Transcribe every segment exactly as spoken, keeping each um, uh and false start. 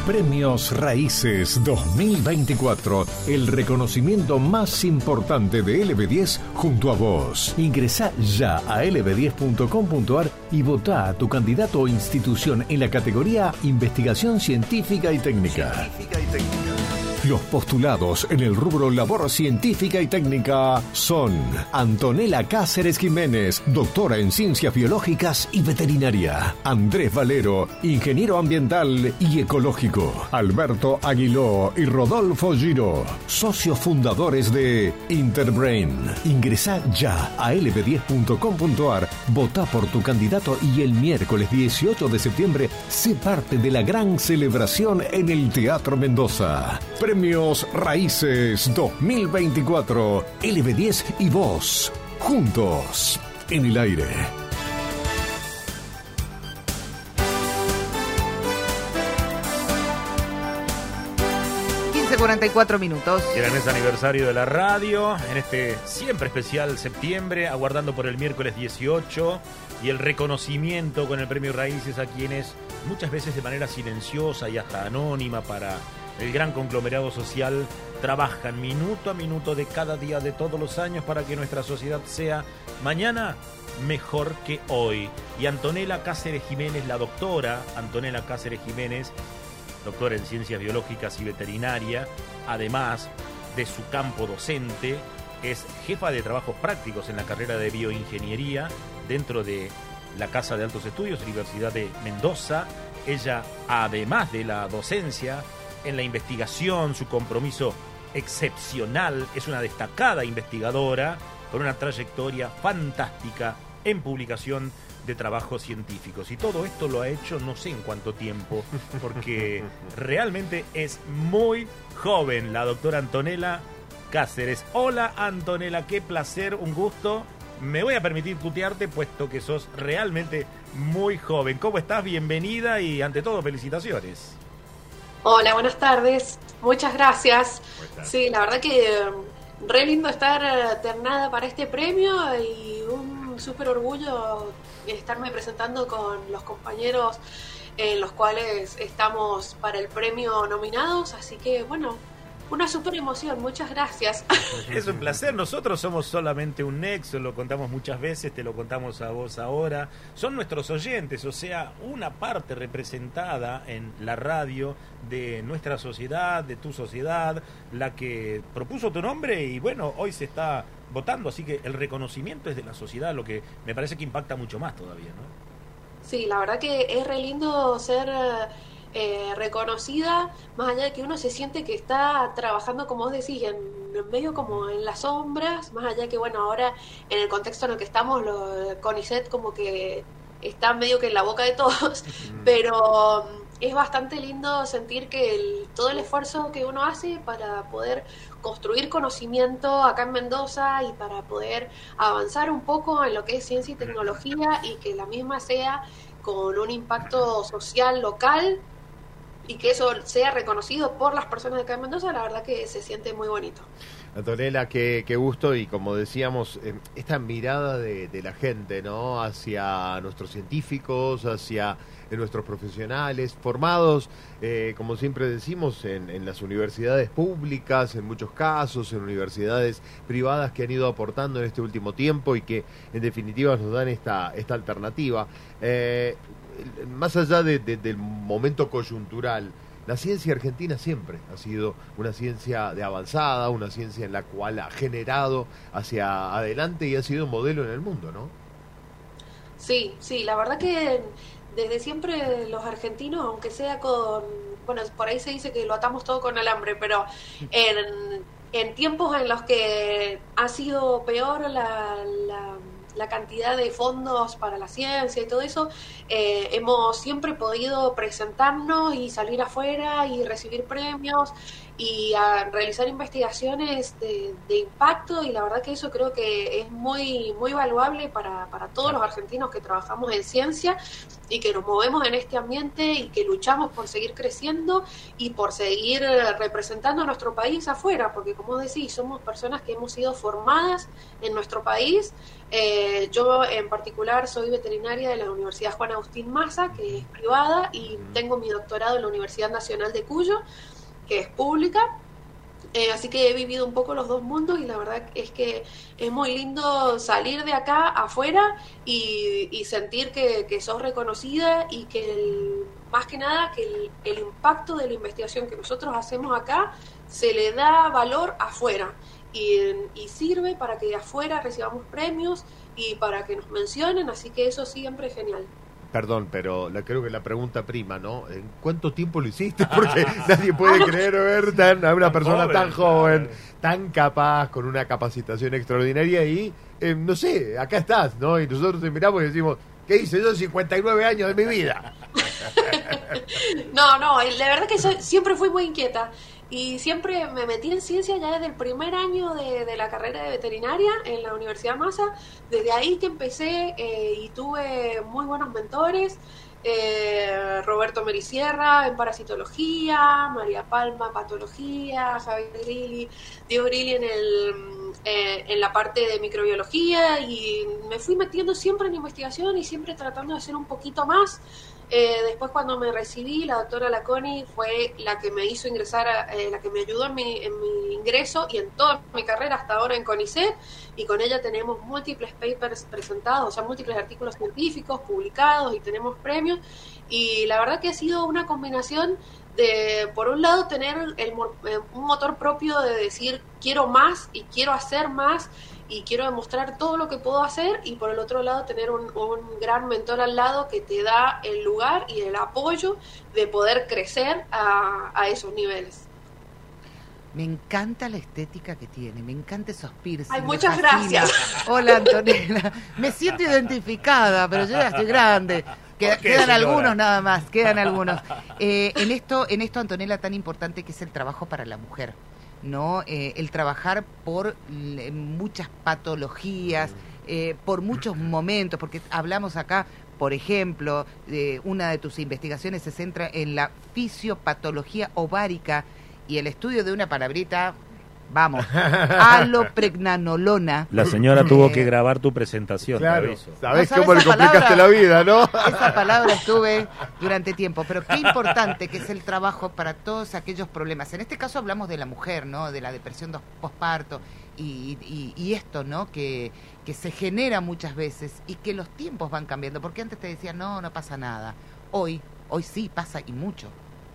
Premios Raíces dos mil veinticuatro, el reconocimiento más importante de L B diez junto a vos. Ingresá ya a L B diez punto com punto ar y votá a tu candidato o institución en la categoría Investigación Científica y Técnica. Científica y Técnica. Los postulados en el rubro Labor Científica y Técnica son Antonella Cáceres Jiménez, doctora en Ciencias Biológicas y Veterinaria; Andrés Valero, ingeniero ambiental y ecológico; Alberto Aguiló y Rodolfo Giro, socios fundadores de Interbrain. Ingresá ya a L B diez punto com punto ar, votá por tu candidato y el miércoles dieciocho de septiembre sé parte de la gran celebración en el Teatro Mendoza. Premios Raíces dos mil veinticuatro, L B diez y vos, juntos en el aire. quince cuarenta y cuatro minutos. Era en ese aniversario de la radio, en este siempre especial septiembre, aguardando por el miércoles dieciocho y el reconocimiento con el Premio Raíces a quienes muchas veces de manera silenciosa y hasta anónima para el gran conglomerado social trabajan minuto a minuto de cada día de todos los años para que nuestra sociedad sea mañana mejor que hoy. Y Antonella Cáceres Jiménez, la doctora Antonella Cáceres Jiménez, doctora en Ciencias Biológicas y Veterinaria, además de su campo docente, es jefa de trabajos prácticos en la carrera de Bioingeniería dentro de la Casa de Altos Estudios, Universidad de Mendoza. Ella, además de la docencia, en la investigación, su compromiso excepcional, es una destacada investigadora con una trayectoria fantástica en publicación de trabajos científicos. Y todo esto lo ha hecho no sé en cuánto tiempo, porque realmente es muy joven la doctora Antonella Cáceres. Hola Antonella, qué placer, un gusto. Me voy a permitir tutearte puesto que sos realmente muy joven. ¿Cómo estás? Bienvenida y ante todo felicitaciones. Hola, buenas tardes. Muchas gracias. Sí, la verdad que re lindo estar ternada para este premio y un súper orgullo estarme presentando con los compañeros en los cuales estamos para el premio nominados. Así que, bueno, una súper emoción. Muchas gracias. Es un placer. Nosotros somos solamente un nexo, lo contamos muchas veces, te lo contamos a vos ahora. Son nuestros oyentes, o sea, una parte representada en la radio de nuestra sociedad, de tu sociedad, la que propuso tu nombre y bueno, hoy se está votando, así que el reconocimiento es de la sociedad, lo que me parece que impacta mucho más todavía, ¿no? Sí, la verdad que es re lindo ser Eh, reconocida, más allá de que uno se siente que está trabajando, como vos decís, en, en medio como en las sombras, más allá de que, bueno, ahora en el contexto en el que estamos, lo, CONICET como que está medio que en la boca de todos, mm. pero es bastante lindo sentir que el, todo el esfuerzo que uno hace para poder construir conocimiento acá en Mendoza y para poder avanzar un poco en lo que es ciencia y tecnología y que la misma sea con un impacto social local y que eso sea reconocido por las personas de acá en Mendoza, la verdad que se siente muy bonito. Antonella, qué, qué gusto, y como decíamos, eh, esta mirada de, de la gente, ¿no?, hacia nuestros científicos, hacia eh, nuestros profesionales, formados, eh, como siempre decimos, en, en las universidades públicas, en muchos casos, en universidades privadas que han ido aportando en este último tiempo y que en definitiva nos dan esta, esta alternativa. Eh, más allá de, de, del momento coyuntural, la ciencia argentina siempre ha sido una ciencia de avanzada, una ciencia en la cual ha generado hacia adelante y ha sido un modelo en el mundo, ¿no? Sí, sí, la verdad que desde siempre los argentinos, aunque sea con, bueno, por ahí se dice que lo atamos todo con alambre, pero en, en tiempos en los que ha sido peor la... la la cantidad de fondos para la ciencia y todo eso, eh, hemos siempre podido presentarnos y salir afuera y recibir premios y a realizar investigaciones de, de impacto, y la verdad que eso creo que es muy, muy valuable para, para todos los argentinos que trabajamos en ciencia y que nos movemos en este ambiente y que luchamos por seguir creciendo y por seguir representando a nuestro país afuera, porque como decís, somos personas que hemos sido formadas en nuestro país. Eh, yo en particular soy veterinaria de la Universidad Juan Agustín Maza, que es privada, y tengo mi doctorado en la Universidad Nacional de Cuyo, que es pública, eh, así que he vivido un poco los dos mundos y la verdad es que es muy lindo salir de acá afuera y, y sentir que, que sos reconocida y que el, más que nada que el, el impacto de la investigación que nosotros hacemos acá se le da valor afuera y, y sirve para que de afuera recibamos premios y para que nos mencionen, así que eso siempre es genial. Perdón, pero la, creo que la pregunta prima, ¿no? ¿En cuánto tiempo lo hiciste? Porque nadie puede creer ver tan, a una persona joven, tan joven, claro, tan capaz, con una capacitación extraordinaria y, eh, no sé, acá estás, ¿no? Y nosotros te miramos y decimos, ¿qué hice yo en cincuenta y nueve años de mi vida? No, no, la verdad que soy, siempre fui muy inquieta. Y siempre me metí en ciencia ya desde el primer año de, de la carrera de veterinaria en la Universidad Maza. Desde ahí que empecé eh, y tuve muy buenos mentores. Eh, Roberto Mericierra en parasitología, María Palma patología, Javier Grilli, Diego Grilli en, el, eh, en la parte de microbiología, y me fui metiendo siempre en investigación y siempre tratando de hacer un poquito más. Eh, después cuando me recibí, la doctora Laconi fue la que me hizo ingresar, a, eh, la que me ayudó en mi, en mi ingreso y en toda mi carrera hasta ahora en CONICET, y con ella tenemos múltiples papers presentados, o sea, múltiples artículos científicos publicados y tenemos premios, y la verdad que ha sido una combinación de, por un lado, tener el, un motor propio de decir quiero más y quiero hacer más, y quiero demostrar todo lo que puedo hacer, y por el otro lado tener un, un gran mentor al lado que te da el lugar y el apoyo de poder crecer a, a esos niveles. Me encanta la estética que tiene, me encanta esos piercings. Ay, muchas gracias. Hola, Antonella. Me siento identificada, pero yo ya estoy grande. Qued, qué, quedan señora? algunos nada más, quedan algunos. Eh, en esto, en esto, Antonella, tan importante que es el trabajo para la mujer, ¿no? Eh, el trabajar por l- muchas patologías, eh, por muchos momentos, porque hablamos acá, por ejemplo, de una de tus investigaciones se centra en la fisiopatología ovárica y el estudio de una palabrita, vamos, alopregnanolona. La señora tuvo que grabar tu presentación. Claro, te aviso. sabés ¿No sabés cómo le esa complicaste palabra? la vida, ¿no? Esa palabra estuve durante tiempo, pero qué importante que es el trabajo para todos aquellos problemas. En este caso hablamos de la mujer, ¿no? De la depresión posparto y, y, y esto, ¿no? Que, que se genera muchas veces y que los tiempos van cambiando, porque antes te decían, no, no pasa nada. Hoy, hoy sí pasa y mucho.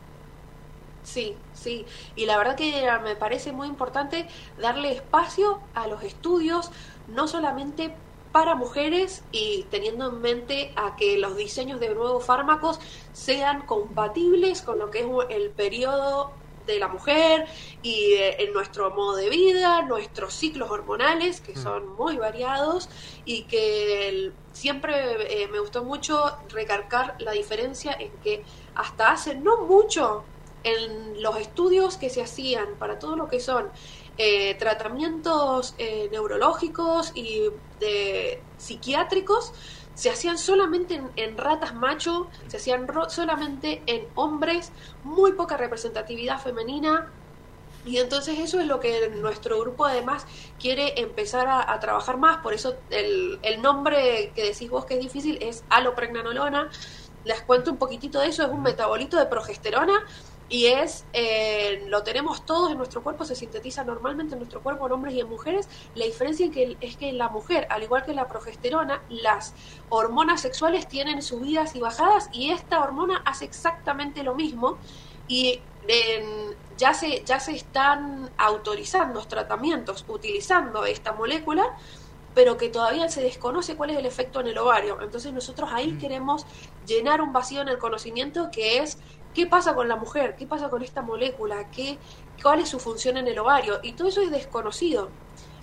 Sí, sí, y la verdad que me parece muy importante darle espacio a los estudios, no solamente para mujeres y teniendo en mente a que los diseños de nuevos fármacos sean compatibles con lo que es el periodo de la mujer y eh, en nuestro modo de vida, nuestros ciclos hormonales, que son muy variados, y que el, siempre eh, me gustó mucho recalcar la diferencia en que hasta hace no mucho, en los estudios que se hacían para todo lo que son eh, tratamientos eh, neurológicos y de, psiquiátricos, se hacían solamente en, en ratas macho, se hacían ro- solamente en hombres, muy poca representatividad femenina, y entonces eso es lo que nuestro grupo además quiere empezar a, a trabajar más. Por eso el, el nombre que decís vos que es difícil es alopregnanolona. Les cuento un poquitito de eso, es un metabolito de progesterona, y es, eh, lo tenemos todos en nuestro cuerpo, se sintetiza normalmente en nuestro cuerpo en hombres y en mujeres. La diferencia es que, es que en la mujer, al igual que la progesterona, las hormonas sexuales tienen subidas y bajadas, y esta hormona hace exactamente lo mismo, y en, ya, se, ya se están autorizando los tratamientos utilizando esta molécula, pero que todavía se desconoce cuál es el efecto en el ovario. Entonces nosotros ahí queremos llenar un vacío en el conocimiento, que es qué pasa con la mujer, qué pasa con esta molécula, qué, cuál es su función en el ovario, y todo eso es desconocido.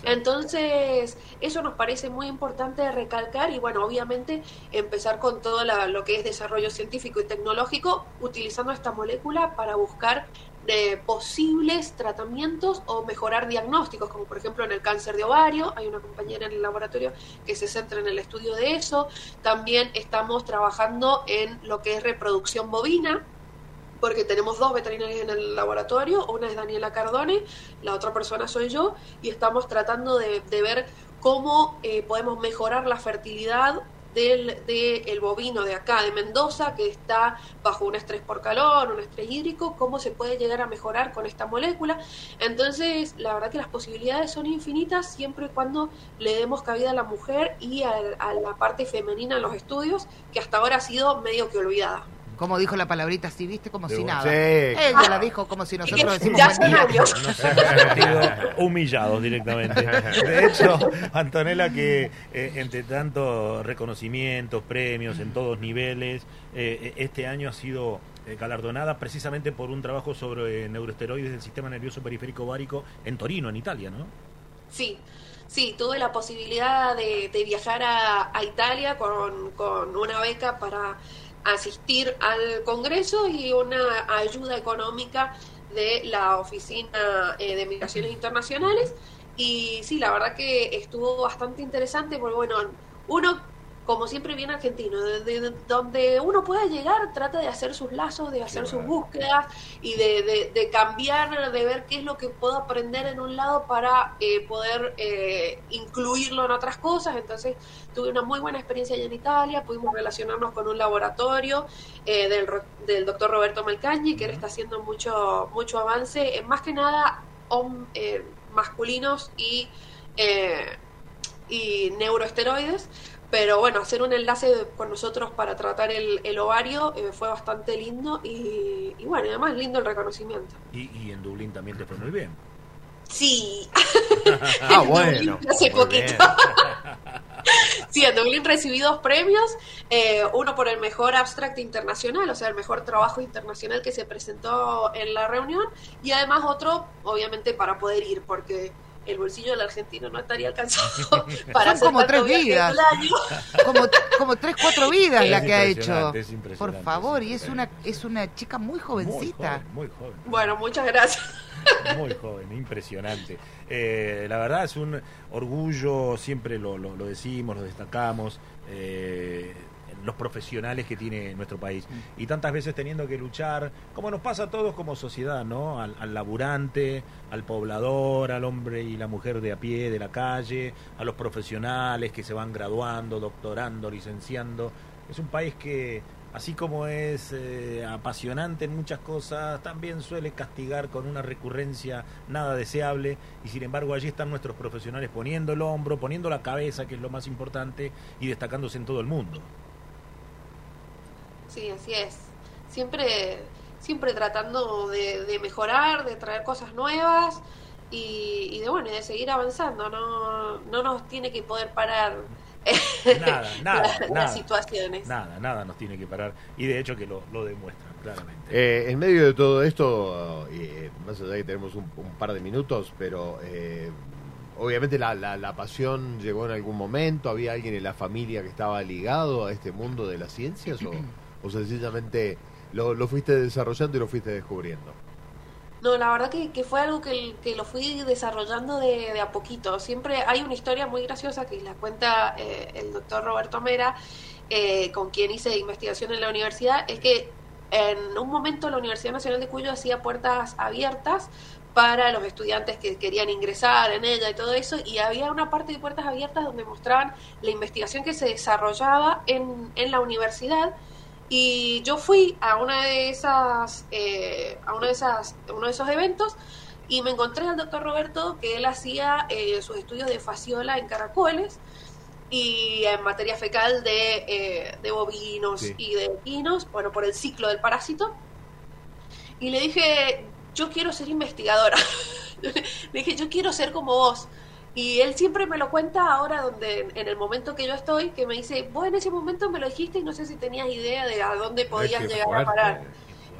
Entonces, eso nos parece muy importante recalcar y, bueno, obviamente empezar con todo la, lo que es desarrollo científico y tecnológico, utilizando esta molécula para buscar eh, posibles tratamientos o mejorar diagnósticos, como por ejemplo en el cáncer de ovario. Hay una compañera en el laboratorio que se centra en el estudio de eso. También estamos trabajando en lo que es reproducción bovina, porque tenemos dos veterinarias en el laboratorio, una es Daniela Cardone, la otra persona soy yo, y estamos tratando de, de ver cómo eh, podemos mejorar la fertilidad del de el bovino de acá, de Mendoza, que está bajo un estrés por calor, un estrés hídrico, cómo se puede llegar a mejorar con esta molécula. Entonces, la verdad que las posibilidades son infinitas siempre y cuando le demos cabida a la mujer y a, a la parte femenina en los estudios, que hasta ahora ha sido medio que olvidada. Como dijo la palabrita así, viste, como De si un- nada. sí. Ella la dijo como si nosotros decimos Ya buen son día. años. Nos hemos sentido humillados directamente. De hecho, Antonella, que eh, entre tanto reconocimientos, premios en todos niveles, eh, este año ha sido eh, galardonada precisamente por un trabajo sobre eh, neuroesteroides del sistema nervioso periférico ovárico en Torino, en Italia, ¿no? Sí, sí, tuve la posibilidad de, de viajar a, a Italia con, con una beca para asistir al Congreso y una ayuda económica de la Oficina eh, de Migraciones Internacionales. Y sí, la verdad que estuvo bastante interesante, porque bueno, uno, como siempre, bien argentino, de, de- de donde uno pueda llegar, trata de hacer sus lazos, de hacer sus búsquedas y de, de, de cambiar, de ver qué es lo que puedo aprender en un lado para eh, poder eh, incluirlo en otras cosas. Entonces tuve una muy buena experiencia allá en Italia, pudimos relacionarnos con un laboratorio eh, del, ro- del doctor Roberto Malcagni, que él está haciendo mucho, mucho avance, en más que nada hom- eh, masculinos y, eh, y neuroesteroides. Pero bueno, hacer un enlace con nosotros para tratar el, el ovario eh, fue bastante lindo y, y bueno, además lindo el reconocimiento. Y, y en Dublín también te fue muy bien. Sí. Ah, En bueno. Dublín hace Muy poquito. bien. Sí, en Dublín recibí dos premios, eh, uno por el mejor abstract internacional, o sea, el mejor trabajo internacional que se presentó en la reunión, y además otro, obviamente, para poder ir, porque el bolsillo del argentino no estaría alcanzado para Son hacer como tanto tres viaje vidas. todo el año. Como, como tres, cuatro vidas Es la que ha hecho. impresionante, es impresionante, Por favor, es y es una, es una chica muy jovencita. Muy joven, muy joven. Bueno, muchas gracias. Muy joven, impresionante. Eh, la verdad es un orgullo, siempre lo, lo, lo decimos, lo destacamos, eh, los profesionales que tiene nuestro país. Y tantas veces teniendo que luchar, como nos pasa a todos como sociedad, ¿no? Al, al laburante, al poblador, al hombre y la mujer de a pie, de la calle, a los profesionales que se van graduando, doctorando, licenciando. Es un país que, así como es eh, apasionante en muchas cosas, también suele castigar con una recurrencia nada deseable, y sin embargo allí están nuestros profesionales poniendo el hombro, poniendo la cabeza, que es lo más importante, y destacándose en todo el mundo. Sí, así es. Siempre, siempre tratando de, de mejorar, de traer cosas nuevas y, y de bueno, y de seguir avanzando. No, no nos tiene que poder parar Nada, nada, las, nada. las situaciones. Nada, nada nos tiene que parar, y de hecho que lo, lo demuestran claramente. Eh, en medio de todo esto, eh, más allá de que tenemos un, un par de minutos, pero eh, obviamente la, la, la pasión llegó en algún momento. ¿Había alguien en la familia que estaba ligado a este mundo de las ciencias o, o sencillamente lo, lo fuiste desarrollando y lo fuiste descubriendo? No, la verdad que, que fue algo que, que lo fui desarrollando de, de a poquito. Siempre hay una historia muy graciosa que la cuenta eh, el doctor Roberto Mera, eh, con quien hice investigación en la universidad. Es que en un momento la Universidad Nacional de Cuyo hacía puertas abiertas para los estudiantes que querían ingresar en ella y todo eso, y había una parte de puertas abiertas donde mostraban la investigación que se desarrollaba en, en la universidad. Y yo fui a una de esas, eh, a una de esas, uno de esos eventos, y me encontré al doctor Roberto, que él hacía eh, sus estudios de fasciola en caracoles y en materia fecal de, eh, de bovinos Sí. y de equinos, bueno, por el ciclo del parásito. Y le dije, yo quiero ser investigadora. Le dije, yo quiero ser como vos. Y él siempre me lo cuenta ahora, donde en el momento que yo estoy, que me dice, vos en ese momento me lo dijiste y no sé si tenías idea de a dónde podías Qué llegar fuerte. a parar.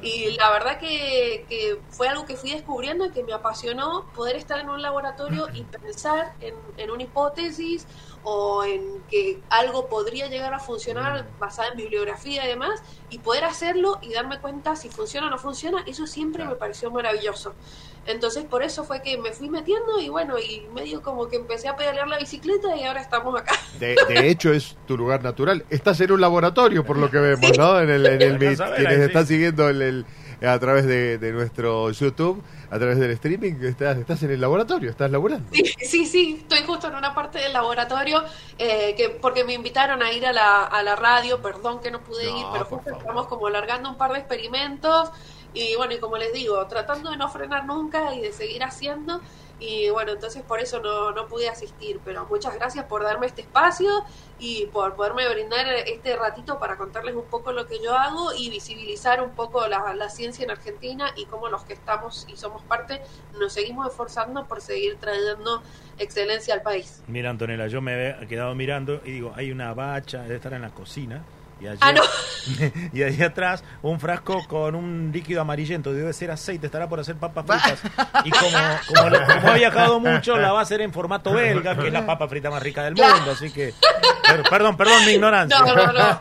Y la verdad que, que fue algo que fui descubriendo y que me apasionó poder estar en un laboratorio y pensar en, en una hipótesis o en que algo podría llegar a funcionar basada en bibliografía y demás, y poder hacerlo y darme cuenta si funciona o no funciona. Eso siempre me pareció maravilloso. Entonces por eso fue que me fui metiendo y bueno, y medio como que empecé a pedalear la bicicleta y ahora estamos acá. De, de hecho es tu lugar natural. Estás en un laboratorio por lo que vemos, sí. ¿no? En el, en el Meet. Quienes sí. están siguiendo el, el, a través de, de nuestro YouTube, a través del streaming, estás, estás en el laboratorio, estás laburando. Sí, sí, sí, estoy justo en una parte del laboratorio eh, que porque me invitaron a ir a la, a la radio, perdón que no pude no, ir, pero justo estamos como largando un par de experimentos. Y bueno, y como les digo, tratando de no frenar nunca y de seguir haciendo. Y bueno, entonces por eso no, no pude asistir. Pero muchas gracias por darme este espacio y por poderme brindar este ratito para contarles un poco lo que yo hago y visibilizar un poco la, la ciencia en Argentina y cómo los que estamos y somos parte nos seguimos esforzando por seguir trayendo excelencia al país. Mira, Antonella, yo me he quedado mirando y digo, hay una bacha, debe estar en la cocina. Y allí, ah, no. y allí atrás un frasco con un líquido amarillento, debe ser aceite, estará por hacer papas fritas. Y como, como, lo, como ha viajado mucho, la va a hacer en formato belga, que es la papa frita más rica del mundo. Así que, per, perdón, perdón mi ignorancia. No, no, no.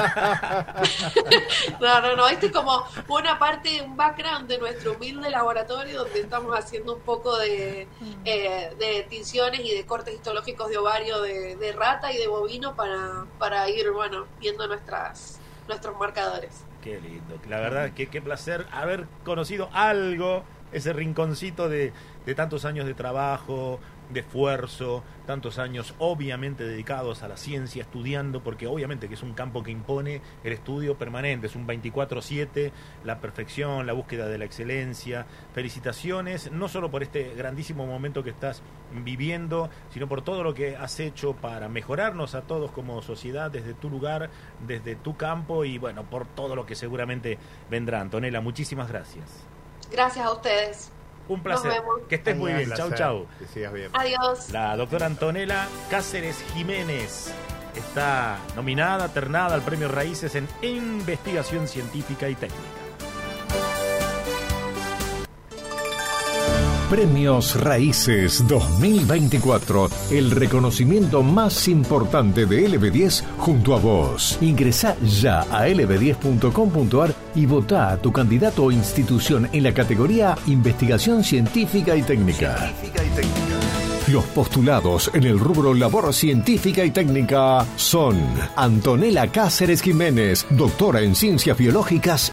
No, no, no. Este es como una parte, un background de nuestro humilde laboratorio donde estamos haciendo un poco de, eh, de tinciones y de cortes histológicos de ovario de, de rata y de bovino para, para ir, bueno, viendo nuestra nuestros marcadores. Qué lindo, la verdad que qué placer haber conocido algo, ese rinconcito de, de tantos años de trabajo, de esfuerzo, tantos años obviamente dedicados a la ciencia, estudiando, porque obviamente que es un campo que impone el estudio permanente, es un veinticuatro siete, la perfección, la búsqueda de la excelencia. Felicitaciones, no solo por este grandísimo momento que estás viviendo, sino por todo lo que has hecho para mejorarnos a todos como sociedad, desde tu lugar, desde tu campo, y bueno, por todo lo que seguramente vendrá. Antonella, muchísimas gracias. Gracias a ustedes. Un placer. Que estés muy bien. Chau, chau. Que sigas bien. Adiós. La doctora Antonella Cáceres Jiménez está nominada, ternada al Premio Raíces en Investigación Científica y Técnica. Premios Raíces dos mil veinticuatro, el reconocimiento más importante de L B diez junto a vos. Ingresá ya a L B diez punto com punto a r y votá a tu candidato o institución en la categoría Investigación Científica y Técnica. Científica y Técnica. Los postulados en el rubro Labor Científica y Técnica son Antonella Cáceres Jiménez, doctora en Ciencias Biológicas